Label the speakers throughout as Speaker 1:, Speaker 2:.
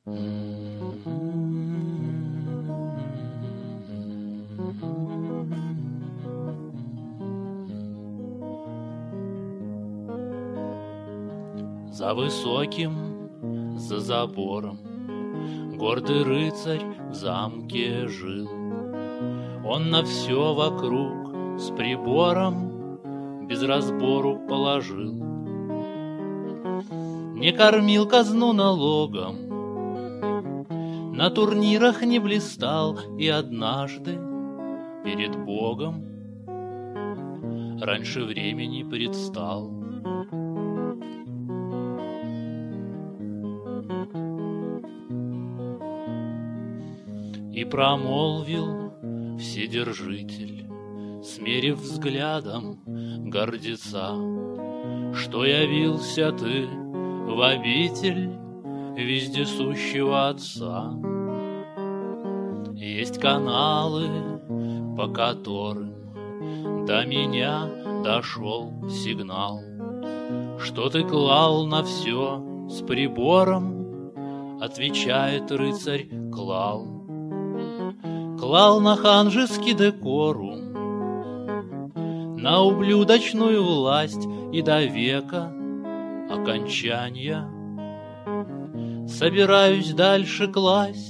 Speaker 1: За высоким, за забором гордый рыцарь в замке жил. Он на все вокруг с прибором без разбору положил. Не кормил казну налогом, на турнирах не блистал, и однажды перед Богом раньше времени предстал. И промолвил Вседержитель, смерив взглядом гордеца, что явился ты в обитель вездесущего Отца. Есть каналы, по которым до меня дошел сигнал, что ты клал на все с прибором. Отвечает рыцарь: клал. Клал на ханжеский декорум, на ублюдочную власть и до века окончания собираюсь дальше класть.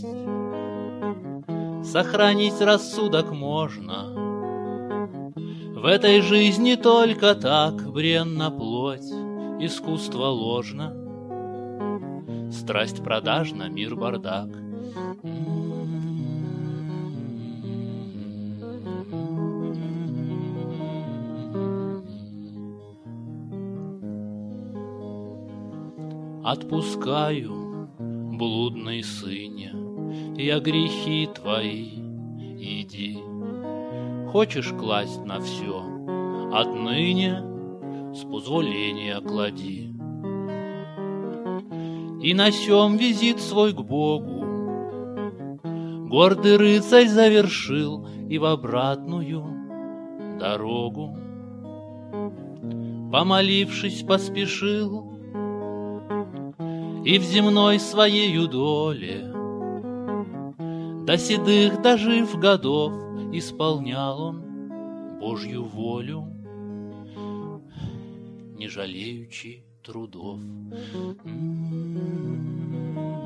Speaker 1: Сохранить рассудок можно в этой жизни только так. Бренна плоть, искусство ложно, страсть продажна, мир бардак. Отпускаю, блудный сыне, я грехи твои, иди. Хочешь класть на все, отныне с позволения клади. И на сём визит свой к Богу гордый рыцарь завершил, и в обратную дорогу, помолившись, поспешил. И в земной своею доле до седых дожив годов исполнял он Божью волю, не жалеючи трудов.